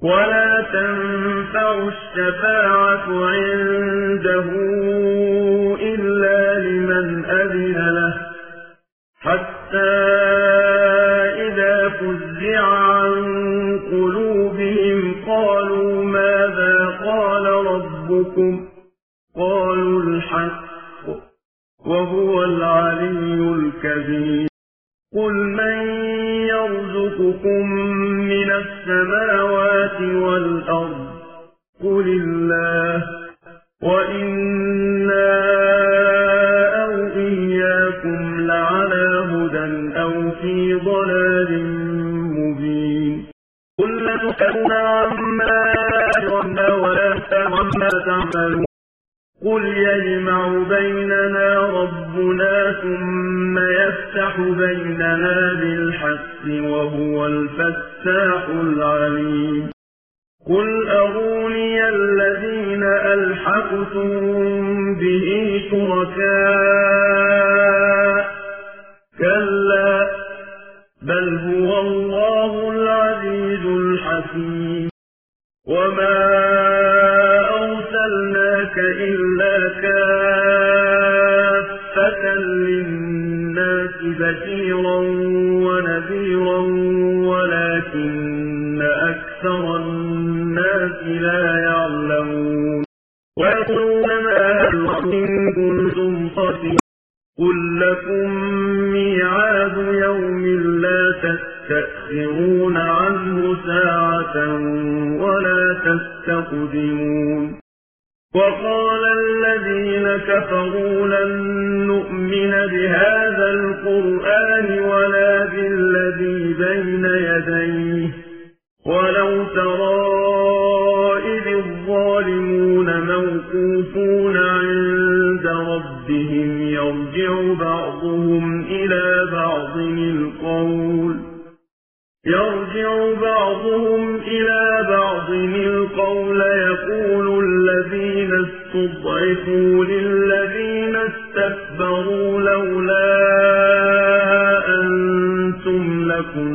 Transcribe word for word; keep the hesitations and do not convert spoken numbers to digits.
ولا تنفع الشفاعة عنده إلا لمن أذن له حتى إذا فزع عن قلوبهم قالوا ماذا قال ربكم قالوا الحق وهو العلي الكبير قل من يرزقكم من السماوات والأرض قل الله وإنا أو إياكم لعلى هدى أو في ضلال مبين قل لا تسألون عما أجرمنا ولا نسأل عما تعملون قل يجمع بيننا ربنا ثم يفتح بيننا بالحق وهو الفتاح العليم قل أروني الذين ألحقتم به شركاء كلا بل هو الله العزيز الحكيم وما أرسلناك إلا كافة للناس بشيرا ونذيرا ولكن أكثر الناس لا يعلمون ويقولون ما هل إن كنتم صادقين قل لكم ميعاد يوم لا تستأخرون عنه ساعة ولا تستقدمون وقال الذين كفروا لن نؤمن بهذا القرآن ولا بالذي بين يديه ولو ترى إذ الظالمون موقوفون عند ربهم يرجع بعضهم إلى بعض القول يرجع بعضهم إلى بعض القول يقول الذين استضعفوا للذين استكبروا لولا أنتم لكم